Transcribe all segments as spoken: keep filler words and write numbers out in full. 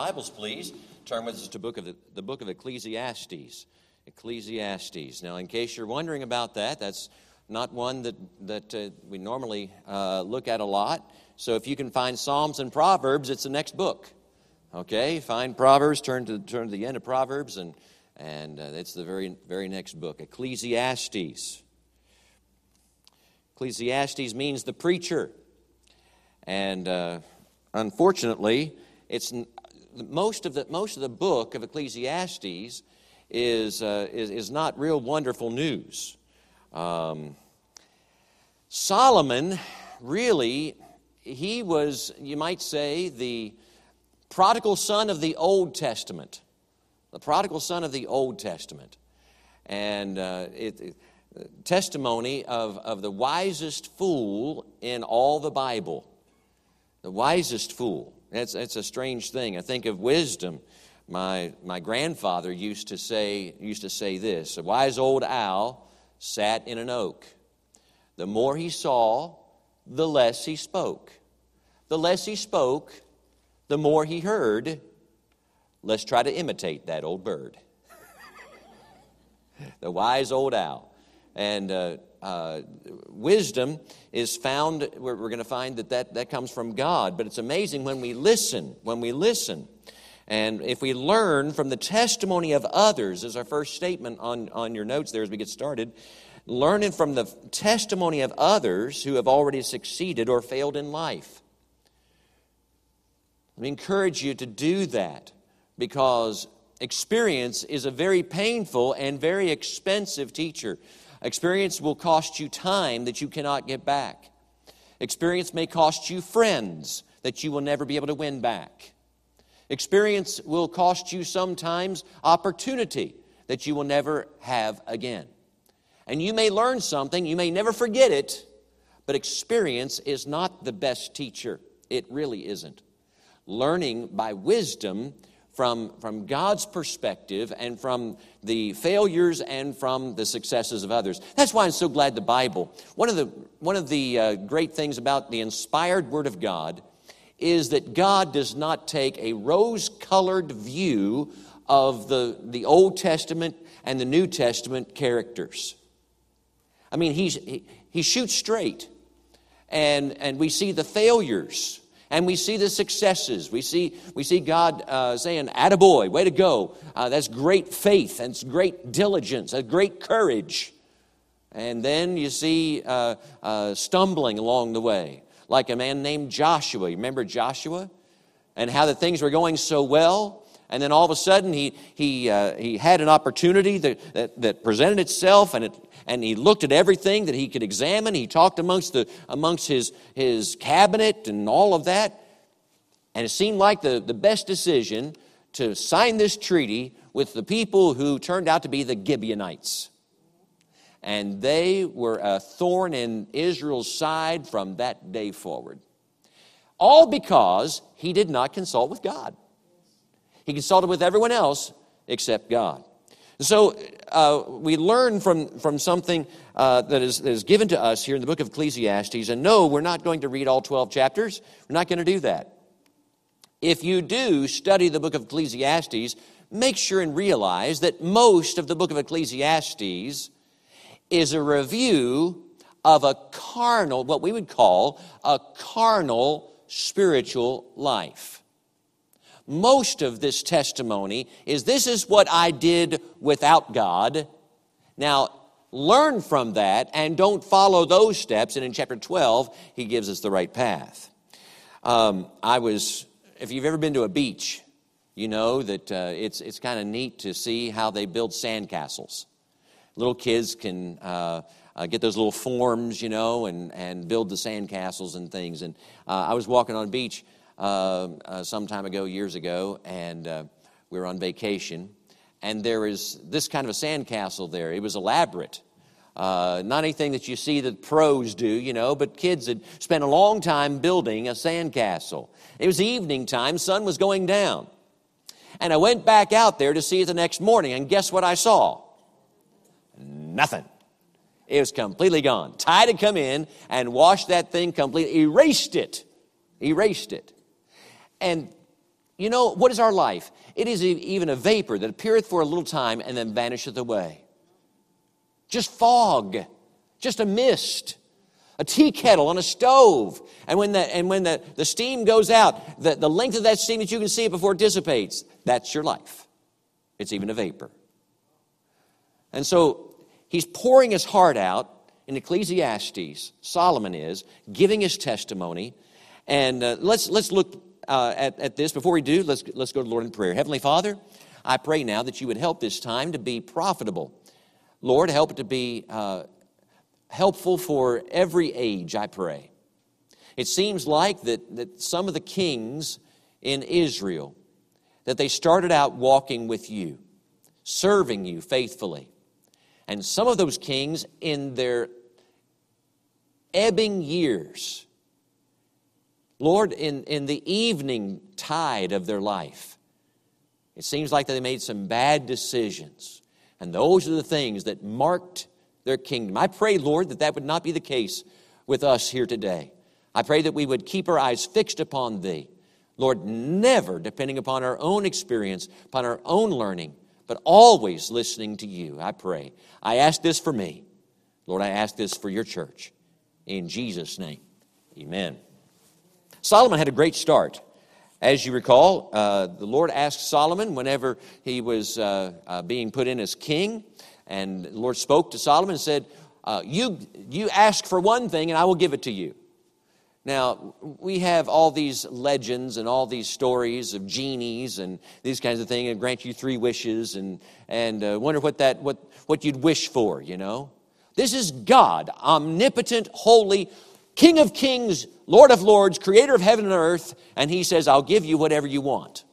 Bibles, please, turn with us to book of the, the book of Ecclesiastes. Ecclesiastes. Now, in case you're wondering about that, that's not one that, that uh, we normally uh, look at a lot. So if you can find Psalms and Proverbs, it's the next book. Okay, find Proverbs, turn to turn to the end of Proverbs, and and uh, it's the very very next book, Ecclesiastes. Ecclesiastes means the preacher, and uh, unfortunately, it's most of the most of the book of Ecclesiastes is uh, is, is not real wonderful news. Um, Solomon, really, he was, you might say, the prodigal son of the Old Testament. The prodigal son of the Old Testament. And uh, it, it, testimony of, of the wisest fool in all the Bible. The wisest fool. That's, that's a strange thing. I think of wisdom. My, my grandfather used to say, used to say this: a wise old owl sat in an oak. The more he saw, the less he spoke. The less he spoke, the more he heard. Let's try to imitate that old bird. The wise old owl. And uh, uh, wisdom is found, we're, we're going to find that, that that comes from God. But it's amazing when we listen, when we listen. And if we learn from the testimony of others, as our first statement on, on your notes there as we get started, learning from the testimony of others who have already succeeded or failed in life. Let me encourage you to do that, because experience is a very painful and very expensive teacher. Experience will cost you time that you cannot get back. Experience may cost you friends that you will never be able to win back. Experience will cost you sometimes opportunity that you will never have again. And you may learn something, you may never forget it, but experience is not the best teacher. It really isn't. Learning by wisdom from, from God's perspective and from the failures and from the successes of others. That's why I'm so glad the Bible, one of the, one of the uh, great things about the inspired Word of God is that God does not take a rose-colored view of the, the Old Testament and the New Testament characters. I mean, he's, he, he shoots straight, and, and we see the failures, and we see the successes. We see, we see God uh, saying, attaboy, way to go. Uh, that's great faith, and it's great diligence, that's great courage. And then you see uh, uh, stumbling along the way, like a man named Joshua. You remember Joshua? And how the things were going so well, and then all of a sudden he he uh, he had an opportunity that, that, that presented itself, and it and he looked at everything that he could examine. He talked amongst the amongst his his cabinet and all of that, and it seemed like the, the best decision to sign this treaty with the people who turned out to be the Gibeonites. And they were a thorn in Israel's side from that day forward. All because he did not consult with God. He consulted with everyone else except God. So uh, we learn from, from something uh, that, is, that is given to us here in the book of Ecclesiastes. And no, we're not going to read all twelve chapters. We're not going to do that. If you do study the book of Ecclesiastes, make sure and realize that most of the book of Ecclesiastes is a review of a carnal, what we would call a carnal spiritual life. Most of this testimony is, this is what I did without God. Now, learn from that and don't follow those steps. And in chapter twelve, he gives us the right path. Um, I was, if you've ever been to a beach, you know that uh, it's, it's kind of neat to see how they build sandcastles. Little kids can uh, uh, get those little forms, you know, and, and build the sandcastles and things. And uh, I was walking on a beach uh, uh, some time ago, years ago, and uh, we were on vacation. And there is this kind of a sandcastle there. It was elaborate. Uh, not anything that you see that pros do, you know, but kids had spent a long time building a sandcastle. It was evening time, sun was going down. And I went back out there to see it the next morning, and guess what I saw? Nothing. It was completely gone. Tide had come in and washed that thing completely, erased it. Erased it. And You know, what is our life? It is even a vapor that appeareth for a little time and then vanisheth away. Just fog, just a mist, a tea kettle on a stove. And when the, and when the, the steam goes out, the, the length of that steam that you can see it before it dissipates, that's your life. It's even a vapor. And so he's pouring his heart out in Ecclesiastes. Solomon is giving his testimony. And uh, let's let's look uh, at, at this. Before we do, let's, let's go to the Lord in prayer. Heavenly Father, I pray now that you would help this time to be profitable. Lord, help it to be uh, helpful for every age, I pray. It seems like that, that some of the kings in Israel, that they started out walking with you, serving you faithfully. And some of those kings in their ebbing years, Lord, in, in the evening tide of their life, it seems like they made some bad decisions. And those are the things that marked their kingdom. I pray, Lord, that that would not be the case with us here today. I pray that we would keep our eyes fixed upon Thee. Lord, never depending upon our own experience, upon our own learning, but always listening to You, I pray. I ask this for me. Lord, I ask this for Your church. In Jesus' name, amen. Solomon had a great start. As you recall, uh, the Lord asked Solomon whenever he was uh, uh, being put in as king, and the Lord spoke to Solomon and said, uh, you, you ask for one thing and I will give it to you. Now, we have all these legends and all these stories of genies and these kinds of things, and grant you three wishes, and, and uh, wonder what, that, what, what you'd wish for, you know. This is God, omnipotent, holy, King of kings, Lord of lords, creator of heaven and earth, and He says, I'll give you whatever you want.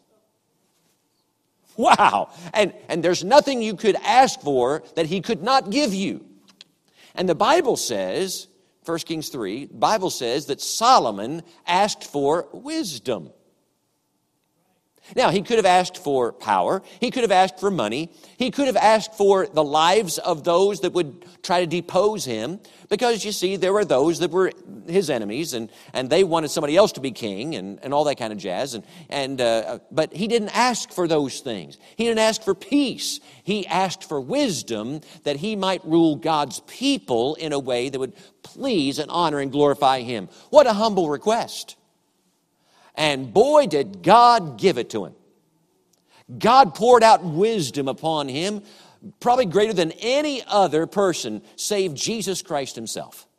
Wow! And, and there's nothing you could ask for that He could not give you. And the Bible says, First Kings three, the Bible says that Solomon asked for wisdom. Now, he could have asked for power. He could have asked for money. He could have asked for the lives of those that would try to depose him. Because, you see, there were those that were his enemies, and, and they wanted somebody else to be king, and, and all that kind of jazz. And, and uh, But he didn't ask for those things. He didn't ask for peace. He asked for wisdom that he might rule God's people in a way that would please and honor and glorify Him. What a humble request. And boy, did God give it to him. God poured out wisdom upon him, probably greater than any other person save Jesus Christ Himself.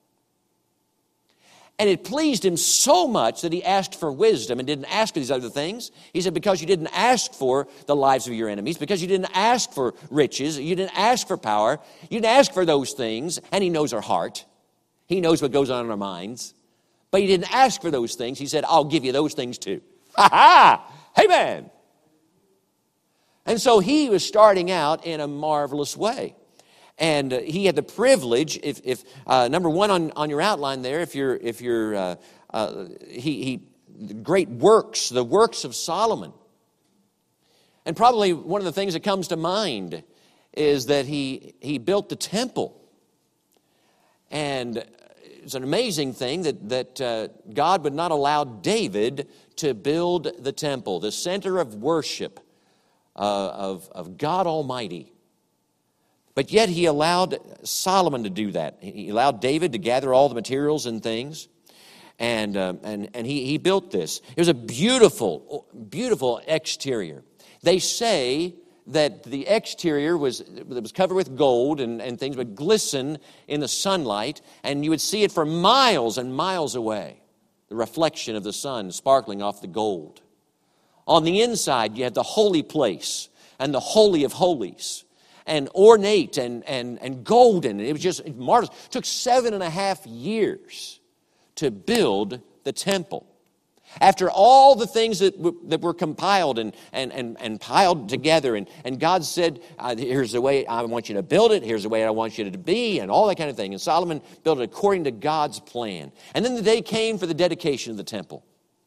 And it pleased Him so much that He asked for wisdom and didn't ask for these other things. He said, because you didn't ask for the lives of your enemies, because you didn't ask for riches, you didn't ask for power, you didn't ask for those things, and He knows our heart. He knows what goes on in our minds. But He didn't ask for those things. He said, I'll give you those things too. Ha ha! Amen! And so he was starting out in a marvelous way. And uh, he had the privilege, if, if uh, number one on, on your outline there, if you're, if you're, uh, uh, he, he, the great works, the works of Solomon. And probably one of the things that comes to mind is that he, he built the temple. And it's an amazing thing that, that uh, God would not allow David to build the temple, the center of worship uh, of, of God Almighty. But yet He allowed Solomon to do that. He allowed David to gather all the materials and things. And, um, and, and he, he built this. It was a beautiful, beautiful exterior. They say that the exterior was, it was covered with gold and, and things would glisten in the sunlight, and you would see it for miles and miles away, the reflection of the sun sparkling off the gold. On the inside, you had the holy place and the holy of holies, and ornate and, and, and golden. It was just marvelous. It took seven and a half years to build the temple. After all the things that, w- that were compiled and, and, and, and piled together, and, and God said, uh, here's the way I want you to build it, here's the way I want you to be, and all that kind of thing. And Solomon built it according to God's plan. And then the day came for the dedication of the temple.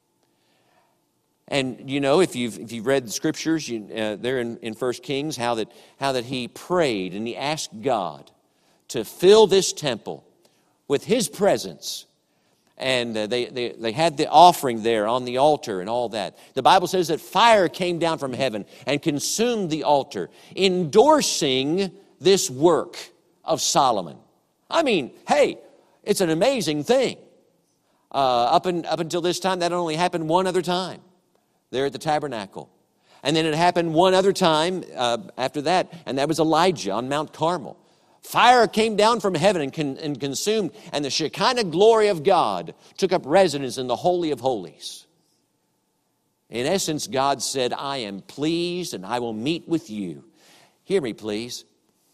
And you know, if you've, if you've read the scriptures, you, uh, there in, in First Kings, how that, how that he prayed and he asked God to fill this temple with His presence, and uh, they, they, they had the offering there on the altar and all that. The Bible says that fire came down from heaven and consumed the altar, endorsing this work of Solomon. I mean, hey, it's an amazing thing. Uh, up, in, up until this time, that only happened one other time there at the tabernacle. And then it happened one other time uh, after that, and that was Elijah on Mount Carmel. Fire came down from heaven and, con- and consumed, and the Shekinah glory of God took up residence in the Holy of Holies. In essence, God said, I am pleased and I will meet with you. Hear me, please.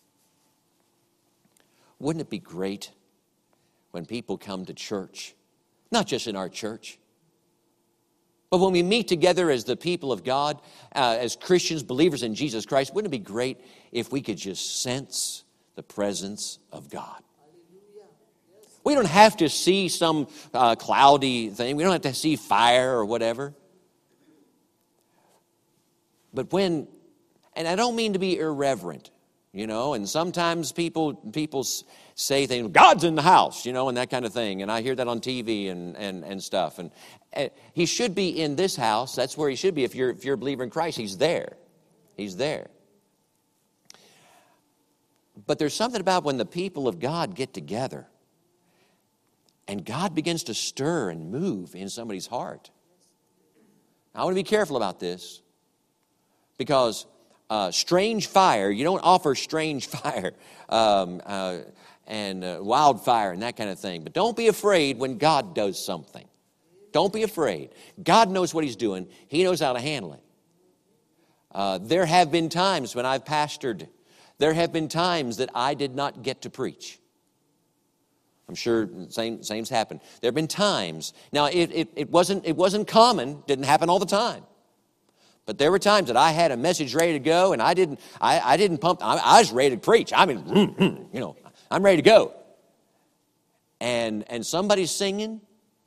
Wouldn't it be great when people come to church? Not just in our church, but when we meet together as the people of God, uh, as Christians, believers in Jesus Christ, wouldn't it be great if we could just sense the presence of God? We don't have to see some uh, cloudy thing. We don't have to see fire or whatever. But when, and I don't mean to be irreverent, you know, and sometimes people people say things, God's in the house, you know, and that kind of thing. And I hear that on T V and, and, and stuff. And uh, he should be in this house. That's where he should be. If you're, if you're a believer in Christ, he's there. He's there. But there's something about when the people of God get together and God begins to stir and move in somebody's heart. I want to be careful about this because uh, strange fire, you don't offer strange fire um, uh, and uh, wildfire and that kind of thing. But don't be afraid when God does something. Don't be afraid. God knows what he's doing. He knows how to handle it. Uh, there have been times when I've pastored, there have been times that I did not get to preach. I'm sure same same's happened. There have been times. Now, it, it, it wasn't it wasn't common. Didn't happen all the time. But there were times that I had a message ready to go, and I didn't I, I didn't pump. I, I was ready to preach. I mean, you know, I'm ready to go. And and somebody's singing,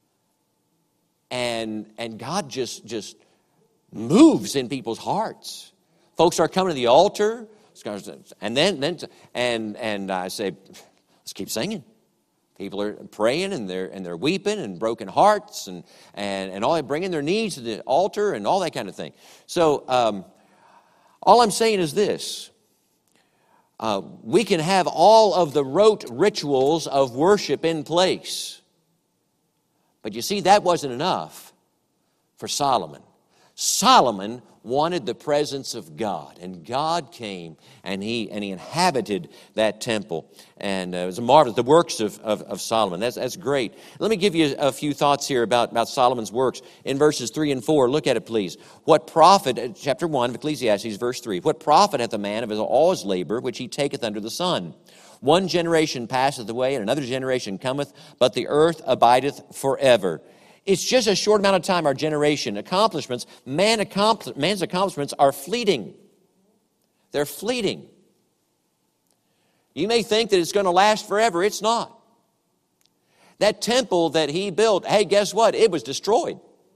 and and God just just moves in people's hearts. Folks are coming to the altar, and then then and and I say, let's keep singing. People are praying and they're and they're weeping and broken hearts and and and all they bringing their needs to the altar and all that kind of thing. So um, all I'm saying is this: uh, we can have all of the rote rituals of worship in place, but you see, that wasn't enough for Solomon. Solomon wanted the presence of God, and God came and he and he inhabited that temple, and uh, it was marvelous. The works of, of, of Solomon, that's that's great. Let me give you a few thoughts here about, about Solomon's works in verses three and four. Look at it, please. What profit, chapter one of Ecclesiastes, verse three, what profit hath a man of his, all his labor which he taketh under the sun? One generation passeth away, and another generation cometh, but the earth abideth forever. It's just a short amount of time, our generation. Accomplishments, man accompli- man's accomplishments are fleeting. They're fleeting. You may think that it's going to last forever. It's not. That temple that he built, hey, guess what? It was destroyed.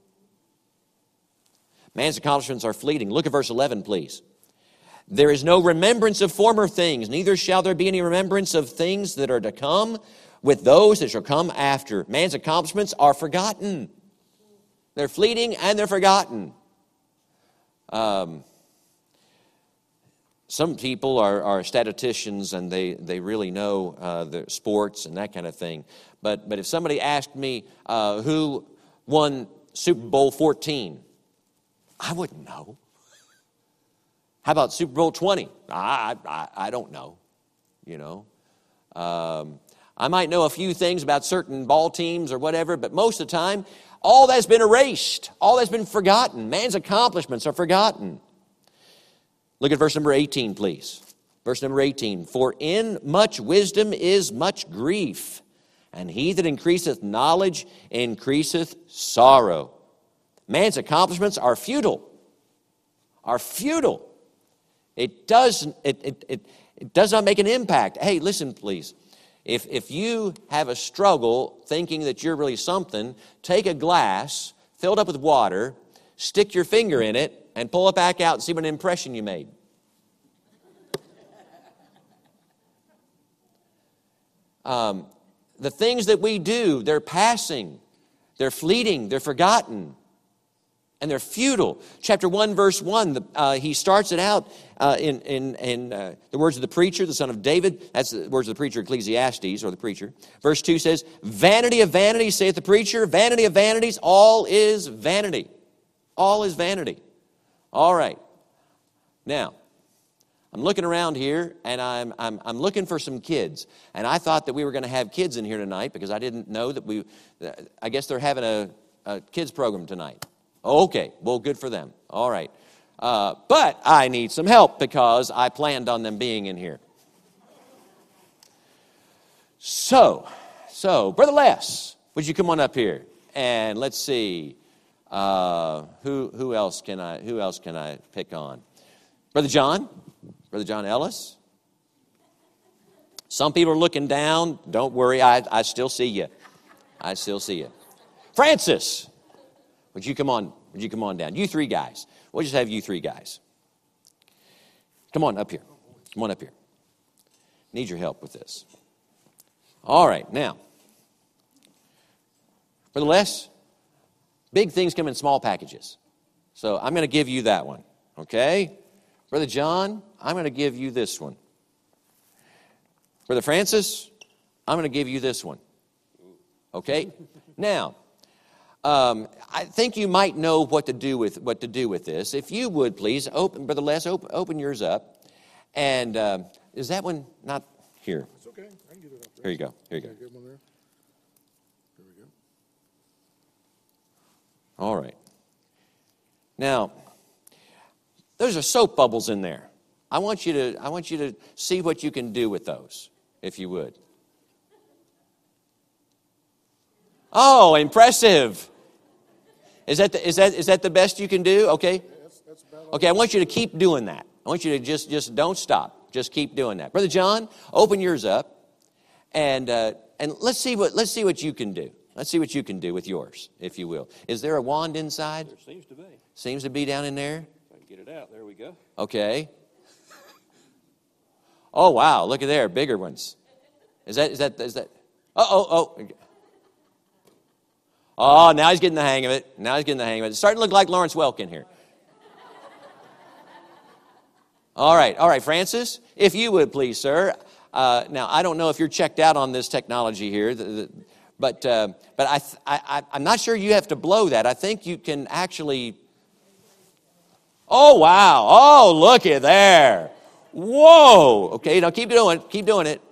Man's accomplishments are fleeting. Look at verse eleven, please. There is no remembrance of former things, neither shall there be any remembrance of things that are to come with those that shall come after. Man's accomplishments are forgotten. They're fleeting and they're forgotten. Um, some people are, are statisticians and they, they really know uh, the sports and that kind of thing. But, but if somebody asked me uh, who won Super Bowl fourteen, I wouldn't know. How about Super Bowl twenty? I, I, I don't know, you know. Um, I might know a few things about certain ball teams or whatever, but most of the time, all that's been erased. All that's been forgotten. Man's accomplishments are forgotten. Look at verse number eighteen, please. Verse number eighteen. For in much wisdom is much grief, and he that increaseth knowledge increaseth sorrow. Man's accomplishments are futile. Are futile. It does, it, it, it, it does not make an impact. Hey, listen, please. If, if you have a struggle thinking that you're really something, take a glass, fill it up with water, stick your finger in it, and pull it back out and see what an impression you made. Um, the things that we do, they're passing. They're fleeting. They're forgotten. And they're futile. Chapter one, verse one, the, uh, he starts it out uh, in, in, in uh, the words of the preacher, the son of David. That's the words of the preacher, Ecclesiastes, or the preacher. Verse two says, vanity of vanities, saith the preacher, vanity of vanities, all is vanity. All is vanity. All right. Now, I'm looking around here, and I'm, I'm, I'm looking for some kids. And I thought that we were going to have kids in here tonight because I didn't know that we, I guess they're having a, a kids program tonight. Okay, well, good for them. All right. Uh, but I need some help because I planned on them being in here. So, so, Brother Les, would you come on up here? And let's see, uh, who who else can I who else can I pick on? Brother John, Brother John Ellis. Some people are looking down. Don't worry, I, I still see you. I still see you. Francis. Would you come on? Would you come on down? You three guys. We'll just have you three guys. Come on up here. Come on up here. Need your help with this. All right, now. Brother Les, big things come in small packages. So I'm going to give you that one. Okay? Brother John, I'm going to give you this one. Brother Francis, I'm going to give you this one. Okay? Now, Um, I think you might know what to do with what to do with this. If you would, please, open, Brother Les, open, open yours up. And uh, is that one not here? It's okay. I can get it up there. Here you go. Here you go. Okay, get one there. Here we go. All right. Now, those are soap bubbles in there. I want you to I want you to see what you can do with those, if you would. Oh, impressive. Is that the, is that is that the best you can do? Okay. That's, that's about Okay, I want you to keep doing that. I want you to just just don't stop. Just keep doing that. Brother John, open yours up, and uh, and let's see what let's see what you can do. Let's see what you can do with yours, if you will. Is there a wand inside? There seems to be. Seems to be down in there. If I can get it out, there we go. Okay. Oh wow! Look at there, bigger ones. Is that is that is that? Oh oh oh. Oh, now he's getting the hang of it. Now he's getting the hang of it. It's starting to look like Lawrence Welk in here. All right, all right, Francis, if you would please, sir. Uh, now, I don't know if you're checked out on this technology here, the, the, but uh, but I, I, I'm not sure you have to blow that. I think you can actually... Oh, wow. Oh, look at there. Whoa. Okay, now keep doing it. Keep doing it.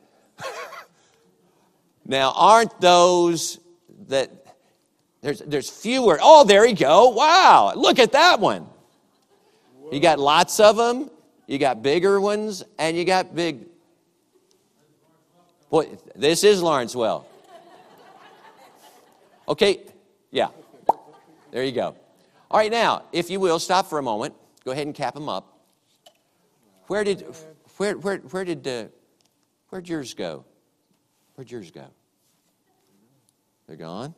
Now, aren't those that... There's, there's fewer. Oh, there you go. Wow. Look at that one. You got lots of them. You got bigger ones. And you got big. Boy, this is Lawrence Welk. Okay. Yeah. There you go. All right. Now, if you will, stop for a moment. Go ahead and cap them up. Where did, where, where, where did, uh, where'd yours go? Where'd yours go? They're gone.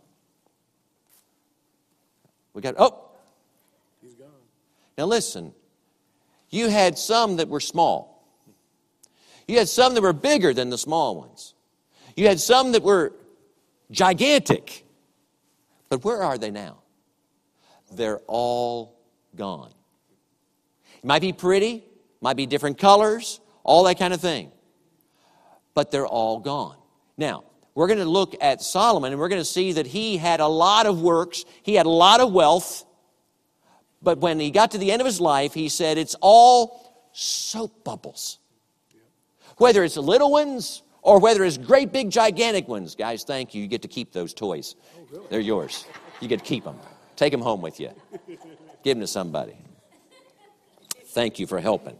We got, oh. He's gone. Now listen, you had some that were small. You had some that were bigger than the small ones. You had some that were gigantic. But where are they now? They're all gone. It might be pretty, might be different colors, all that kind of thing. But they're all gone. Now, we're going to look at Solomon, and we're going to see that he had a lot of works. He had a lot of wealth. But when he got to the end of his life, he said, it's all soap bubbles. Whether it's little ones or whether it's great big gigantic ones. Guys, thank you. You get to keep those toys. They're yours. You get to keep them. Take them home with you. Give them to somebody. Thank you for helping.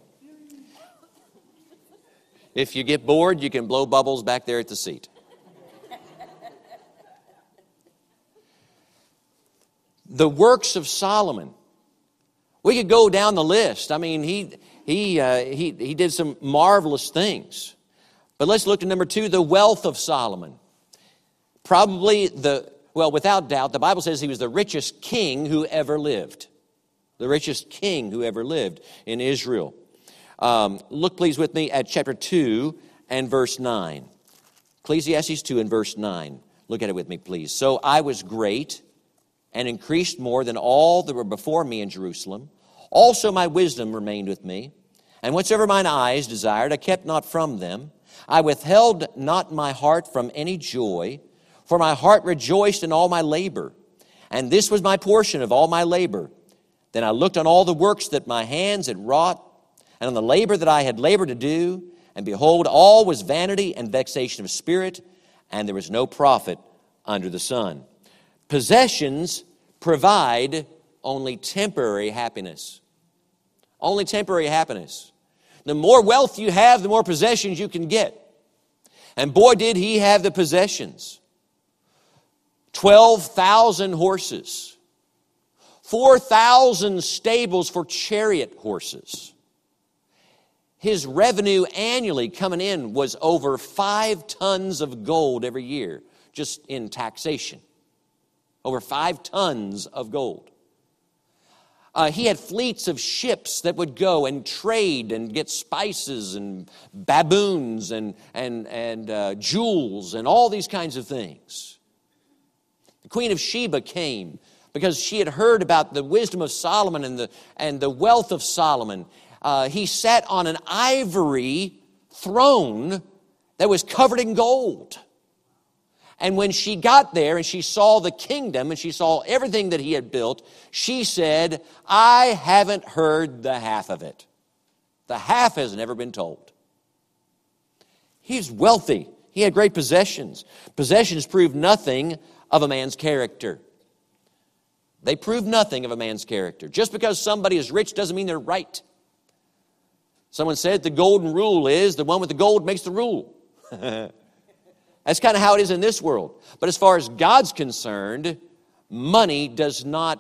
If you get bored, you can blow bubbles back there at the seat. The works of Solomon. We could go down the list. I mean, he he uh, he he did some marvelous things. But let's look at number two, the wealth of Solomon. Probably the, well, without doubt, the Bible says he was the richest king who ever lived. The richest king who ever lived in Israel. Um, look, please, with me at chapter two and verse nine. Ecclesiastes two and verse nine. Look at it with me, please. So I was great and increased more than all that were before me in Jerusalem. Also my wisdom remained with me. And whatsoever mine eyes desired, I kept not from them. I withheld not my heart from any joy, for my heart rejoiced in all my labor. And this was my portion of all my labor. Then I looked on all the works that my hands had wrought, and on the labor that I had labored to do, and behold, all was vanity and vexation of spirit, and there was no profit under the sun. Possessions provide only temporary happiness. Only temporary happiness. The more wealth you have, the more possessions you can get. And boy, did he have the possessions. twelve thousand horses. four thousand stables for chariot horses. His revenue annually coming in was over five tons of gold every year, just in taxation. Over five tons of gold. Uh, he had fleets of ships that would go and trade and get spices and baboons and, and, and uh, jewels and all these kinds of things. The Queen of Sheba came because she had heard about the wisdom of Solomon and the, and the wealth of Solomon. Uh, he sat on an ivory throne that was covered in gold. And when she got there and she saw the kingdom and she saw everything that he had built, she said, I haven't heard the half of it. The half has never been told. He's wealthy. He had great possessions. Possessions prove nothing of a man's character. They prove nothing of a man's character. Just because somebody is rich doesn't mean they're right. Someone said the golden rule is the one with the gold makes the rule. That's kind of how it is in this world. But as far as God's concerned, money does not,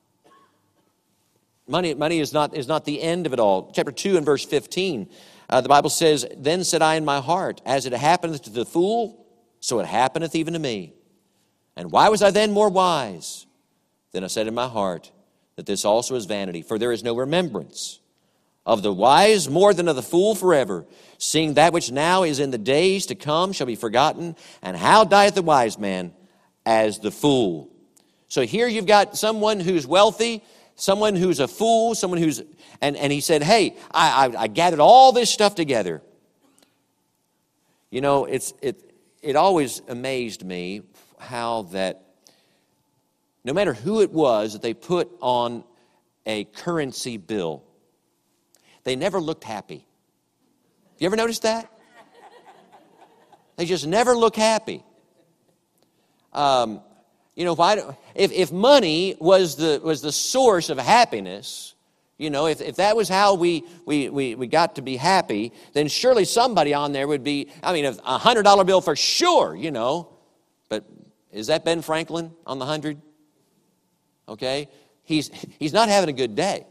money, money is not, is not the end of it all. Chapter two and verse fifteen, uh, the Bible says, Then said I in my heart, as it happeneth to the fool, so it happeneth even to me. And why was I then more wise? Then I said in my heart, that this also is vanity, for there is no remembrance of the wise more than of the fool forever, seeing that which now is in the days to come shall be forgotten. And how dieth the wise man as the fool? So here you've got someone who's wealthy, someone who's a fool, someone who's, and, and he said, hey, I, I, I gathered all this stuff together. You know, it's it it always amazed me how that no matter who it was that they put on a currency bill, they never looked happy. You ever noticed that? They just never look happy. Um, you know, why? Do, if if money was the was the source of happiness, you know, if, if that was how we, we we we got to be happy, then surely somebody on there would be. I mean, a hundred dollar bill for sure, you know. But is that Ben Franklin on the hundred? Okay, he's he's not having a good day.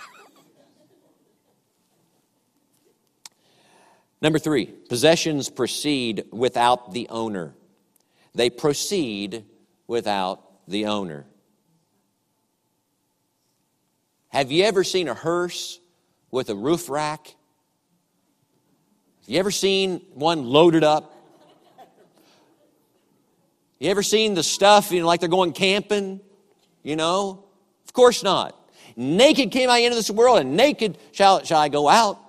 Number three, possessions proceed without the owner. They proceed without the owner. Have you ever seen a hearse with a roof rack? Have you ever seen one loaded up? You ever seen the stuff, you know, like they're going camping? You know? Of course not. Naked came I into this world, and naked shall, shall I go out.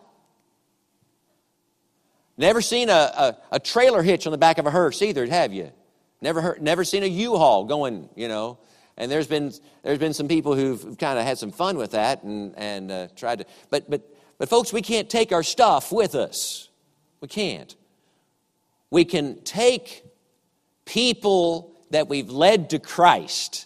Never seen a, a, a trailer hitch on the back of a hearse either, have you? Never heard, never seen a U-Haul going, you know. And there's been there's been some people who've kind of had some fun with that and and uh, tried to. But but but folks, we can't take our stuff with us. We can't. We can take people that we've led to Christ.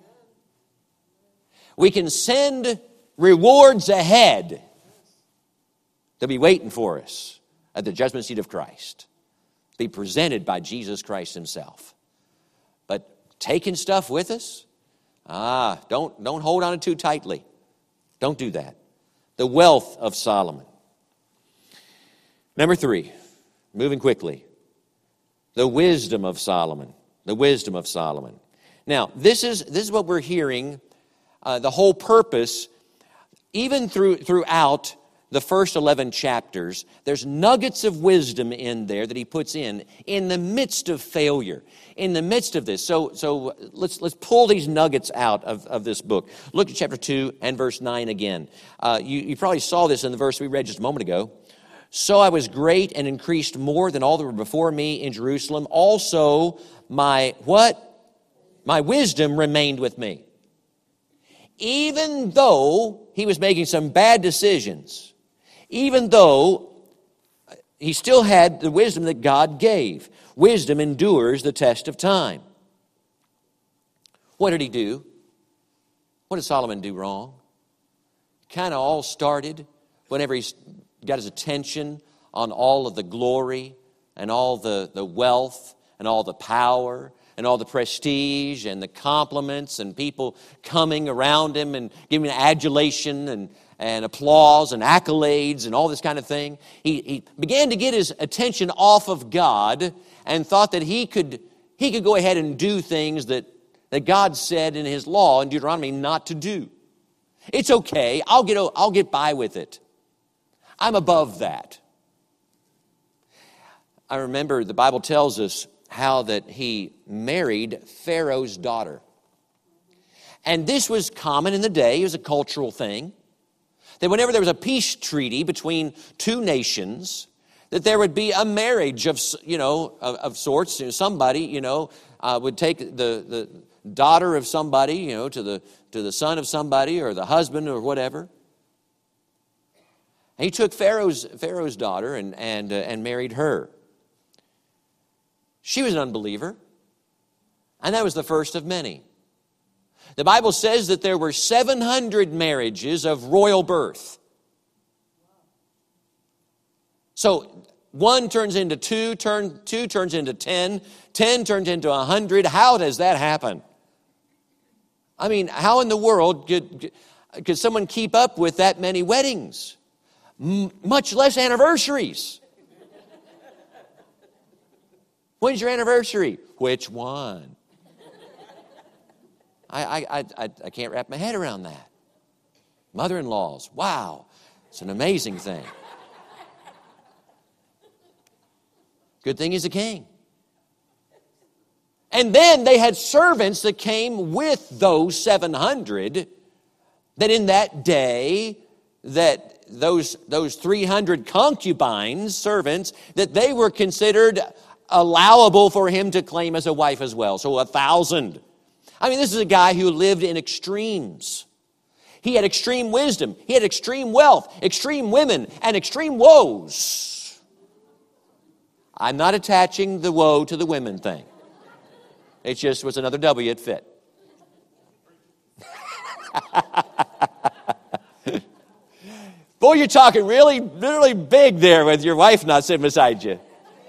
We can send rewards ahead. They'll be waiting for us at the judgment seat of Christ, be presented by Jesus Christ himself. But taking stuff with us, ah, don't, don't hold on it too tightly. Don't do that. The wealth of Solomon. Number three, moving quickly, the wisdom of Solomon. The wisdom of Solomon. Now, this is this is what we're hearing, uh, the whole purpose, even through throughout the first eleven chapters, there's nuggets of wisdom in there that he puts in, in the midst of failure, in the midst of this. So, so let's, let's pull these nuggets out of, of this book. Look at chapter two and verse nine again. Uh, you, you probably saw this in the verse we read just a moment ago. So I was great and increased more than all that were before me in Jerusalem. Also, my what? My wisdom remained with me. Even though he was making some bad decisions, even though he still had the wisdom that God gave. Wisdom endures the test of time. What did he do? What did Solomon do wrong? Kind of all started whenever he got his attention on all of the glory and all the, the wealth and all the power and all the prestige and the compliments and people coming around him and giving him adulation and, and applause and accolades and all this kind of thing. He, he began to get his attention off of God and thought that he could, he could go ahead and do things that, that God said in his law in Deuteronomy not to do. It's okay. I'll get, I'll get by with it. I'm above that. I remember the Bible tells us how that he married Pharaoh's daughter. And this was common in the day. It was a cultural thing. That whenever there was a peace treaty between two nations, that there would be a marriage of, you know, of, of sorts. You know, somebody, you know, uh, would take the, the daughter of somebody, you know, to the, to the son of somebody or the husband or whatever. And he took Pharaoh's, Pharaoh's daughter and, and, uh, and married her. She was an unbeliever, and that was the first of many. The Bible says that there were seven hundred marriages of royal birth. So one turns into two, turn, two turns into ten, ten turns into a hundred. How does that happen? I mean, how in the world could, could someone keep up with that many weddings? M- much less anniversaries. When's your anniversary? Which one? I, I, I, I can't wrap my head around that. Mother-in-laws, wow, it's an amazing thing. Good thing he's a king. And then they had servants that came with those seven hundred, that in that day, that those, those three hundred concubines, servants, that they were considered allowable for him to claim as a wife as well. So a thousand. I mean, this is a guy who lived in extremes. He had extreme wisdom. He had extreme wealth, extreme women, and extreme woes. I'm not attaching the woe to the women thing. It just was another W it fit. Boy, you're talking really, really big there with your wife not sitting beside you.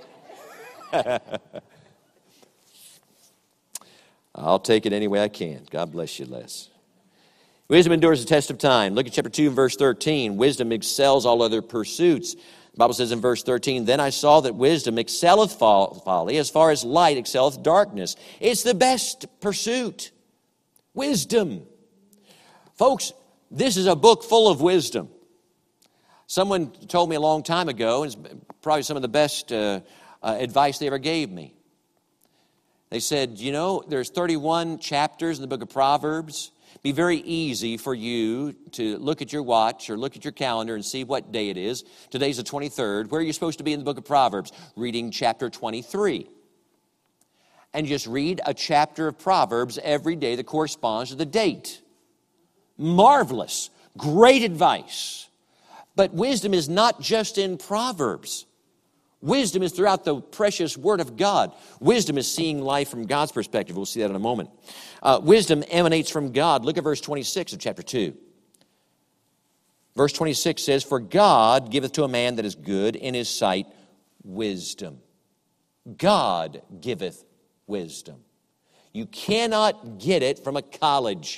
I'll take it any way I can. God bless you, Les. Wisdom endures the test of time. Look at chapter two and verse thirteen. Wisdom excels all other pursuits. The Bible says in verse thirteen, then I saw that wisdom excelleth folly as far as light excelleth darkness. It's the best pursuit. Wisdom. Folks, this is a book full of wisdom. Someone told me a long time ago, and it's probably some of the best uh, uh, advice they ever gave me. They said, you know, there's thirty-one chapters in the book of Proverbs. It'd be very easy for you to look at your watch or look at your calendar and see what day it is. Today's the twenty-third. Where are you supposed to be in the book of Proverbs? Reading chapter twenty-three. And just read a chapter of Proverbs every day that corresponds to the date. Marvelous. Great advice. But wisdom is not just in Proverbs. Wisdom is throughout the precious Word of God. Wisdom is seeing life from God's perspective. We'll see that in a moment. Uh, wisdom emanates from God. Look at verse twenty-six of chapter two. Verse twenty-six says, for God giveth to a man that is good in his sight wisdom. God giveth wisdom. You cannot get it from a college.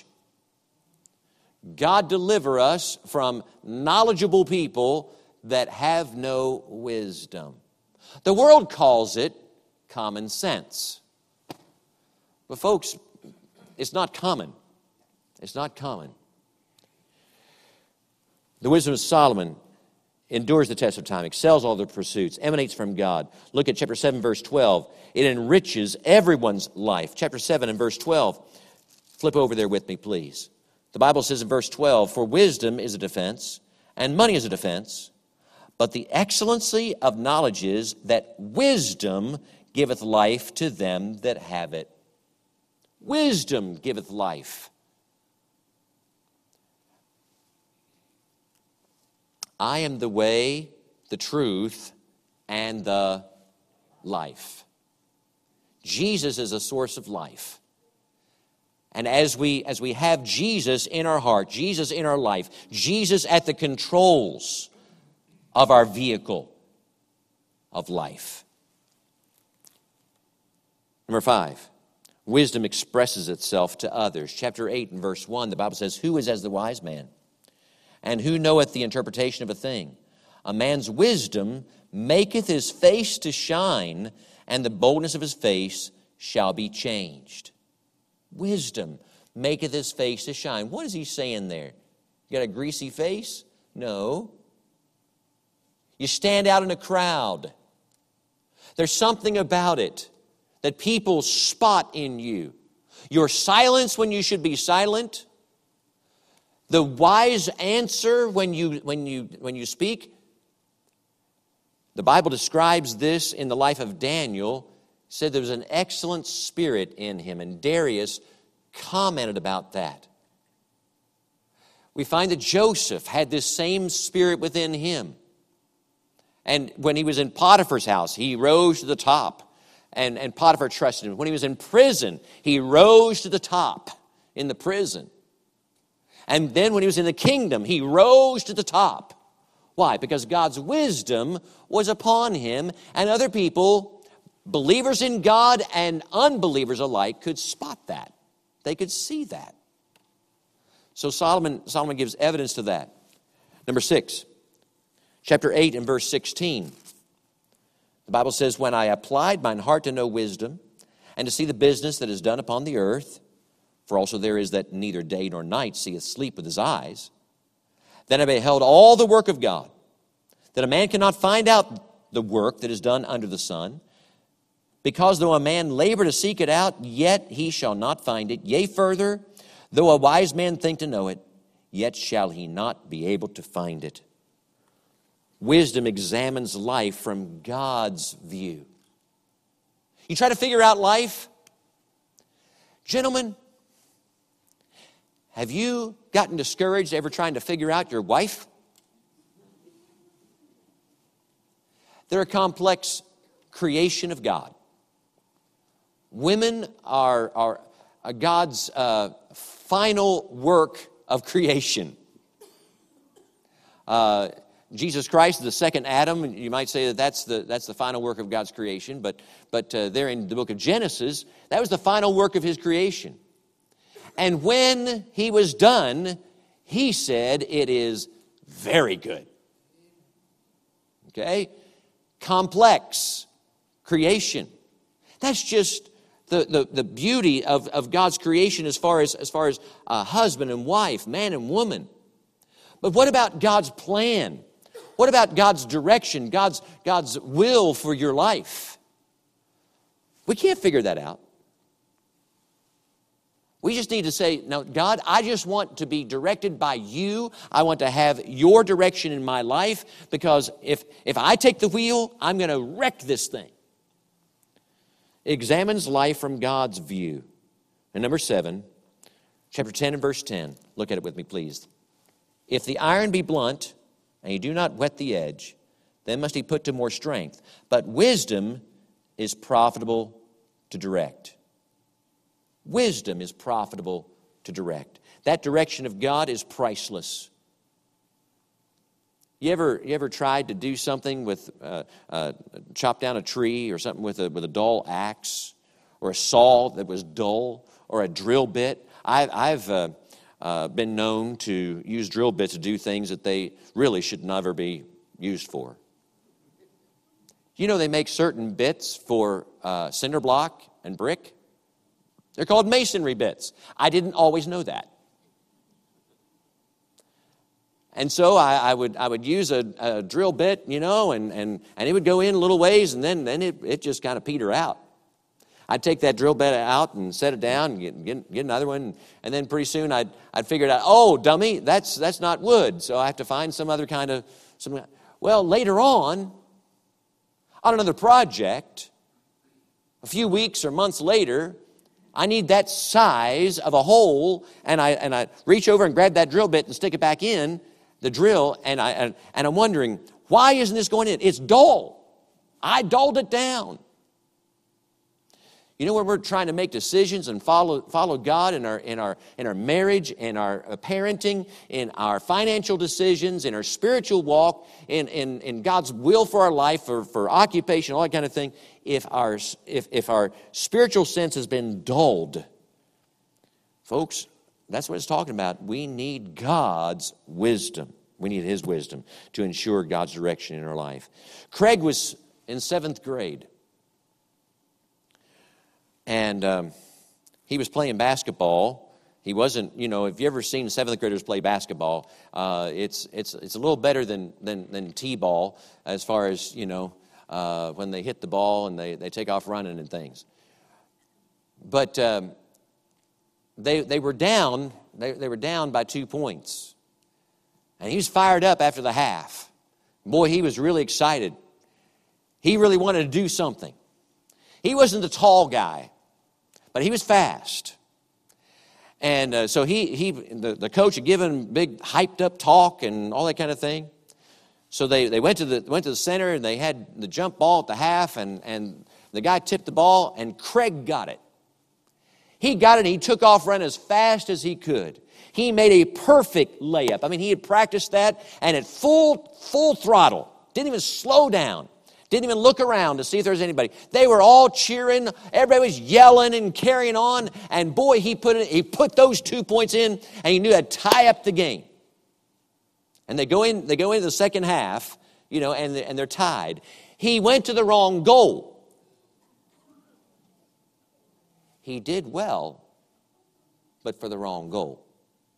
God deliver us from knowledgeable people that have no wisdom. The world calls it common sense. But folks, it's not common. It's not common. The wisdom of Solomon endures the test of time, excels all their pursuits, emanates from God. Look at chapter seven, verse twelve. It enriches everyone's life. Chapter seven and verse twelve. Flip over there with me, please. The Bible says in verse twelve, for wisdom is a defense, and money is a defense, but the excellency of knowledge is that wisdom giveth life to them that have it. Wisdom giveth life. I am the way, the truth, and the life. Jesus is a source of life. And as we, as we have Jesus in our heart, Jesus in our life, Jesus at the controls of our vehicle of life. Number five, wisdom expresses itself to others. Chapter eight and verse one, the Bible says, who is as the wise man? And who knoweth the interpretation of a thing? A man's wisdom maketh his face to shine, and the boldness of his face shall be changed. Wisdom maketh his face to shine. What is he saying there? You got a greasy face? No. You stand out in a crowd. There's something about it that people spot in you. Your silence when you should be silent. The wise answer when you, when you, when you speak. The Bible describes this in the life of Daniel. It said there was an excellent spirit in him, and Darius commented about that. We find that Joseph had this same spirit within him. And when he was in Potiphar's house, he rose to the top, and, and Potiphar trusted him. When he was in prison, he rose to the top in the prison. And then when he was in the kingdom, he rose to the top. Why? Because God's wisdom was upon him, and other people, believers in God and unbelievers alike, could spot that. They could see that. So Solomon, Solomon gives evidence to that. Number six, chapter eight and verse sixteen. The Bible says, when I applied mine heart to know wisdom, and to see the business that is done upon the earth, for also there is that neither day nor night seeth sleep with his eyes, then I beheld all the work of God, that a man cannot find out the work that is done under the sun, because though a man labor to seek it out, yet he shall not find it. Yea, further, though a wise man think to know it, yet shall he not be able to find it. Wisdom examines life from God's view. You try to figure out life? Gentlemen, have you gotten discouraged ever trying to figure out your wife? They're a complex creation of God. Women are, are God's uh, final work of creation. Uh, Jesus Christ is the second Adam. You might say that that's the, that's the final work of God's creation. But, but uh, there in the book of Genesis, that was the final work of his creation. And when he was done, he said, it is very good. Okay? Complex creation. That's just the, the, the beauty of, of God's creation as far as, as far as uh, husband and wife, man and woman. But what about God's plan? What about God's direction, God's, God's will for your life? We can't figure that out. We just need to say, no, God, I just want to be directed by you. I want to have your direction in my life, because if, if I take the wheel, I'm going to wreck this thing. It examines life from God's view. And number seven, chapter ten and verse ten. Look at it with me, please. If the iron be blunt, and you do not whet the edge, then must he put to more strength. But wisdom is profitable to direct. Wisdom is profitable to direct. That direction of God is priceless. You ever, you ever tried to do something with, uh, uh, chop down a tree or something with a, with a dull axe, or a saw that was dull, or a drill bit? I, I've uh, uh, been known to use drill bits to do things that they really should never be used for. You know, they make certain bits for uh, cinder block and brick. They're called masonry bits. I didn't always know that. And so I, I would I would use a, a drill bit, you know, and, and, and it would go in a little ways, and then, then it, it just kind of peter out. I'd take that drill bit out and set it down, and get, get, get another one, and then pretty soon I'd I'd figure it out. Oh, dummy, that's that's not wood, so I have to find some other kind of some. Well, later on, on another project, a few weeks or months later, I need that size of a hole, and I and I reach over and grab that drill bit and stick it back in the drill, and I and, and I'm wondering, why isn't this going in? It's dull. I dulled it down. You know, when we're trying to make decisions and follow follow God in our in our in our marriage, in our parenting, in our financial decisions, in our spiritual walk, in in, in God's will for our life, for, for occupation, all that kind of thing, if our if if our spiritual sense has been dulled, folks, that's what it's talking about. We need God's wisdom. We need His wisdom to ensure God's direction in our life. Craig was in seventh grade. And um, he was playing basketball. He wasn't, you know, if you ever seen seventh graders play basketball, uh, it's it's it's a little better than than, than t-ball as far as, you know, uh, when they hit the ball and they, they take off running and things. But um, they they were down. They they were down by two points, and he was fired up after the half. Boy, he was really excited. He really wanted to do something. He wasn't the tall guy, but he was fast. And uh, so he, he the, the coach had given him big hyped up talk and all that kind of thing. So they, they went to the went to the center, and they had the jump ball at the half, and, and the guy tipped the ball, and Craig got it. He got it, and he took off running as fast as he could. He made a perfect layup. I mean, he had practiced that, and at full full throttle, didn't even slow down. Didn't even look around to see if there was anybody. They were all cheering. Everybody was yelling and carrying on. And boy, he put it, he put those two points in, and he knew that'd tie up the game. And they go in. They go into the second half, you know, and and they're tied. He went to the wrong goal. He did well, but for the wrong goal.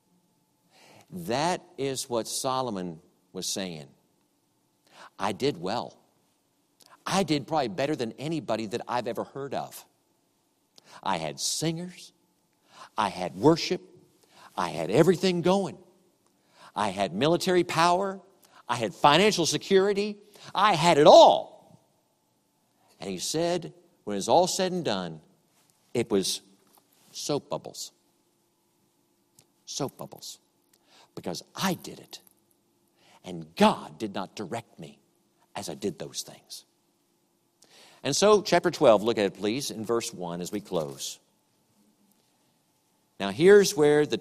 That is what Solomon was saying. I did well. I did probably better than anybody that I've ever heard of. I had singers. I had worship. I had everything going. I had military power. I had financial security. I had it all. And he said, when it was all said and done, it was soap bubbles. Soap bubbles. Because I did it. And God did not direct me as I did those things. And so, chapter twelve, look at it, please, in verse one as we close. Now, here's where the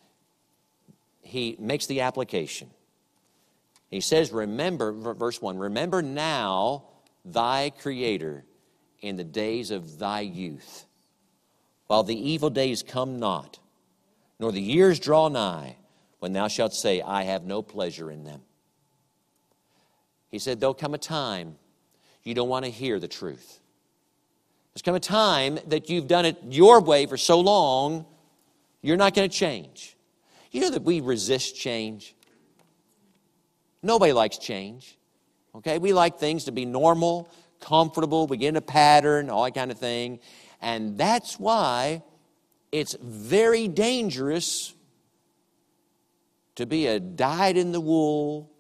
he makes the application. He says, remember, verse one, remember now thy Creator in the days of thy youth, while the evil days come not, nor the years draw nigh, when thou shalt say, I have no pleasure in them. He said, there'll come a time you don't want to hear the truth. There's come a time that you've done it your way for so long, you're not going to change. You know that we resist change. Nobody likes change. Okay? We like things to be normal, comfortable, we get in a pattern, all that kind of thing. And that's why it's very dangerous to be a dyed-in-the-wool,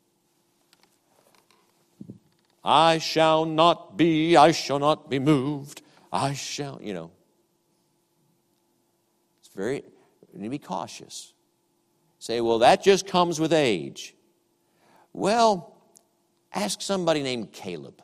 I shall not be, I shall not be moved, I shall, you know. It's very, you need to be cautious. Say, well, that just comes with age. Well, ask somebody named Caleb.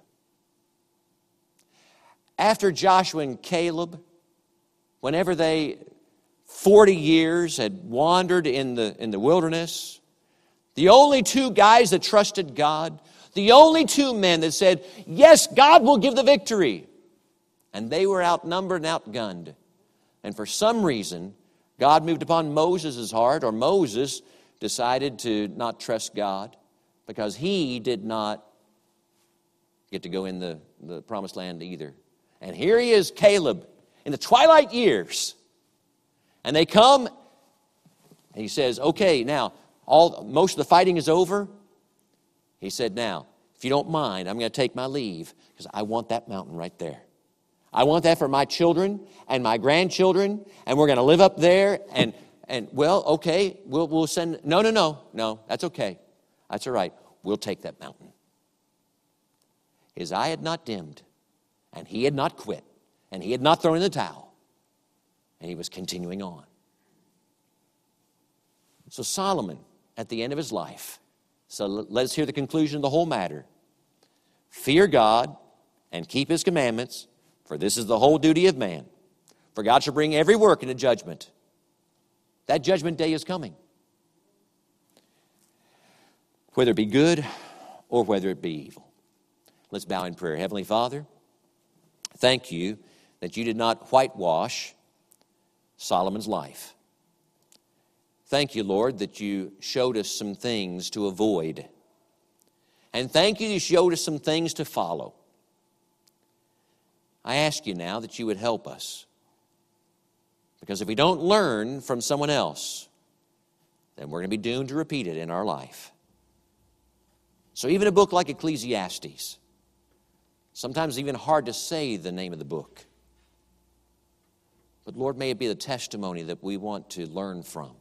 After Joshua and Caleb, whenever they, forty years, had wandered in the, in the wilderness, the only two guys that trusted God, the only two men that said, yes, God will give the victory. And they were outnumbered and outgunned. And for some reason, God moved upon Moses' heart, or Moses decided to not trust God because he did not get to go in the, the promised land either. And here he is, Caleb, in the twilight years. And they come, and he says, okay, now, all, most of the fighting is over, he said, now, if you don't mind, I'm going to take my leave because I want that mountain right there. I want that for my children and my grandchildren, and we're going to live up there. And, and well, okay, we'll, we'll send, no, no, no, no, that's okay. That's all right. We'll take that mountain. His eye had not dimmed, and he had not quit, and he had not thrown in the towel, and he was continuing on. So Solomon, at the end of his life, so let us hear the conclusion of the whole matter. Fear God and keep his commandments, for this is the whole duty of man. For God shall bring every work into judgment. That judgment day is coming. Whether it be good or whether it be evil. Let's bow in prayer. Heavenly Father, thank you that you did not whitewash Solomon's life. Thank you, Lord, that you showed us some things to avoid. And thank you you showed us some things to follow. I ask you now that you would help us. Because if we don't learn from someone else, then we're going to be doomed to repeat it in our life. So even a book like Ecclesiastes, sometimes even hard to say the name of the book. But Lord, may it be the testimony that we want to learn from.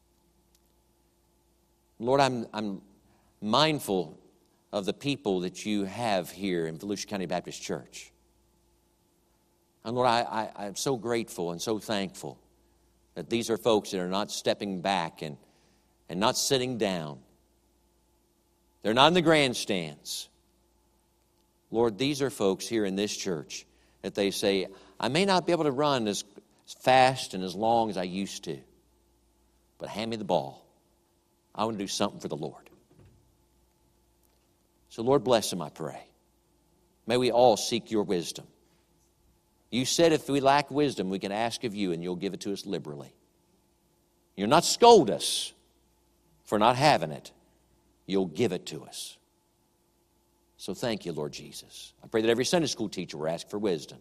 Lord, I'm, I'm mindful of the people that you have here in Volusia County Baptist Church. And Lord, I, I, I'm so grateful and so thankful that these are folks that are not stepping back and, and not sitting down. They're not in the grandstands. Lord, these are folks here in this church that they say, I may not be able to run as fast and as long as I used to, but hand me the ball. I want to do something for the Lord. So, Lord, bless them, I pray. May we all seek your wisdom. You said if we lack wisdom, we can ask of you, and you'll give it to us liberally. You'll not scold us for not having it. You'll give it to us. So thank you, Lord Jesus. I pray that every Sunday school teacher will ask for wisdom.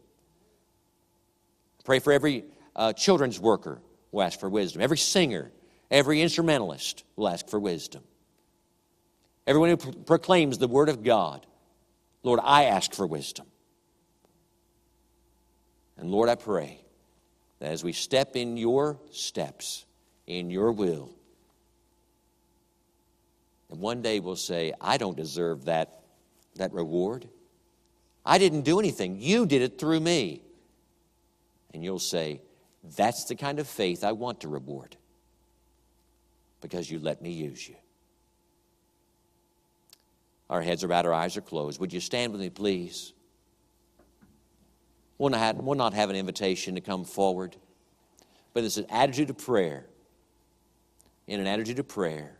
I pray for every uh, children's worker will ask for wisdom. Every singer, every instrumentalist will ask for wisdom. Everyone who pro- proclaims the Word of God, Lord, I ask for wisdom. And Lord, I pray that as we step in your steps, in your will, and one day we'll say, I don't deserve that, that reward. I didn't do anything. You did it through me. And you'll say, that's the kind of faith I want to reward, because you let me use you. Our heads are bowed, our eyes are closed. Would you stand with me, please? We'll not have, we'll not have an invitation to come forward, but it's an attitude of prayer. In an attitude of prayer,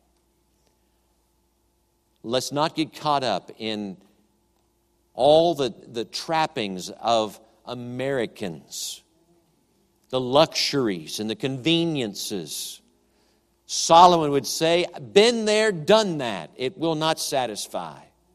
let's not get caught up in all the, the trappings of Americans, the luxuries and the conveniences. Solomon would say, been there, done that. It will not satisfy.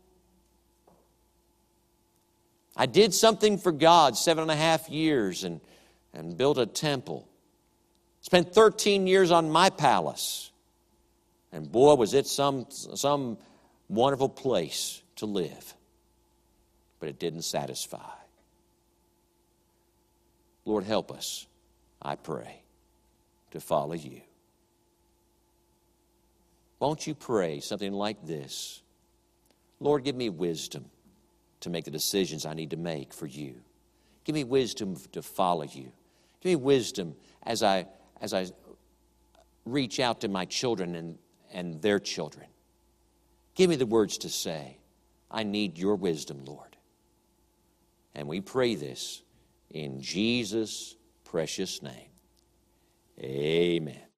I did something for God seven and a half years and, and built a temple. Spent thirteen years on my palace. And boy, was it some, some wonderful place to live. But it didn't satisfy. Lord, help us, I pray, to follow you. Won't you pray something like this? Lord, give me wisdom to make the decisions I need to make for you. Give me wisdom to follow you. Give me wisdom as I as I reach out to my children and, and their children. Give me the words to say. I need your wisdom, Lord. And we pray this in Jesus' precious name. Amen.